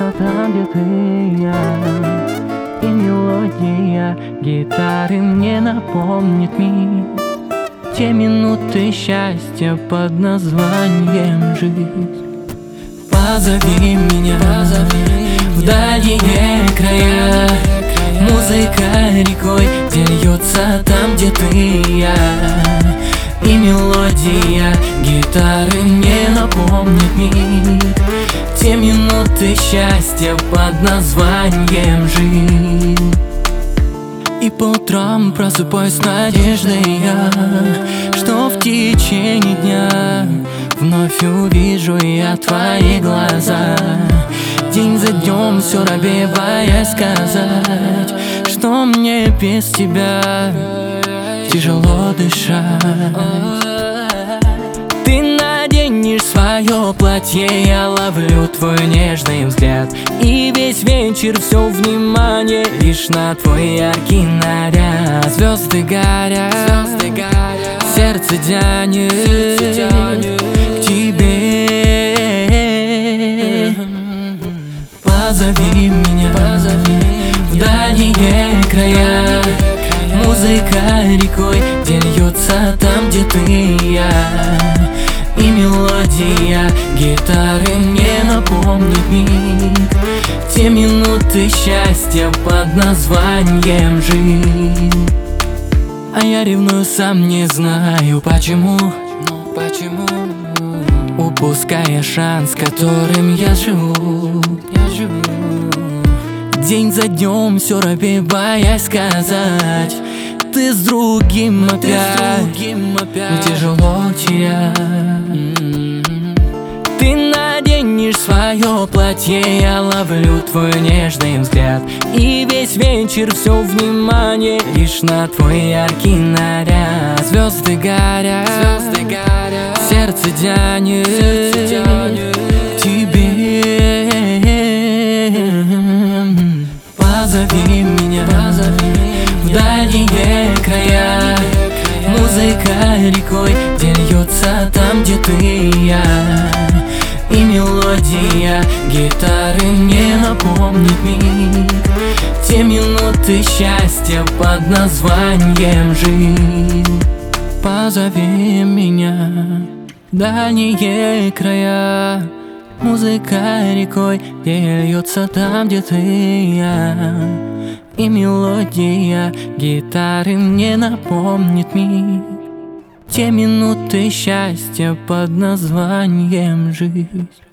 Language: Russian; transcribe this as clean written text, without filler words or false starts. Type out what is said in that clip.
льется там, где ты, я. И мелодия гитары мне напомнит мир, те минуты счастья под названием жизнь. Позови меня в дальние края, музыка рекой льется там, где ты и я. И мелодия гитары мне напомнит мир, те минуты счастья под названием жизнь. И по утрам просыпаюсь с надеждой я, что в течение дня вновь увижу я твои глаза. День за днем все робею, боясь сказать, что мне без тебя тяжело дышать. Ты наденешь свое платье, я ловлю твой нежный взгляд, и весь вечер все внимание лишь на твой яркий наряд. Звезды горят, сердце тянет к тебе. Позови меня в дальние края, музыка рекой льется там, где ты и я. И мелодия гитары мне напомнит мир, те минуты счастья под названием жизнь. А я ревную, сам не знаю почему, упуская шанс, которым я живу. День за днем все робею, боясь сказать, ты с другим опять, тяжело терять. Ты наденешь свое платье, я ловлю твой нежный взгляд, и весь вечер все внимание лишь на твой яркий наряд. Звезды горят, сердце тянет к тебе. Позови меня в дальние края, музыка рекой льется там, где ты и я. И мелодия гитары мне напомнит мир, те минуты счастья под названием жизнь. Позови меня в дальние края, музыка рекой льется там, где ты и я. И мелодия гитары мне напомнит мир, те минуты счастья под названием жизнь.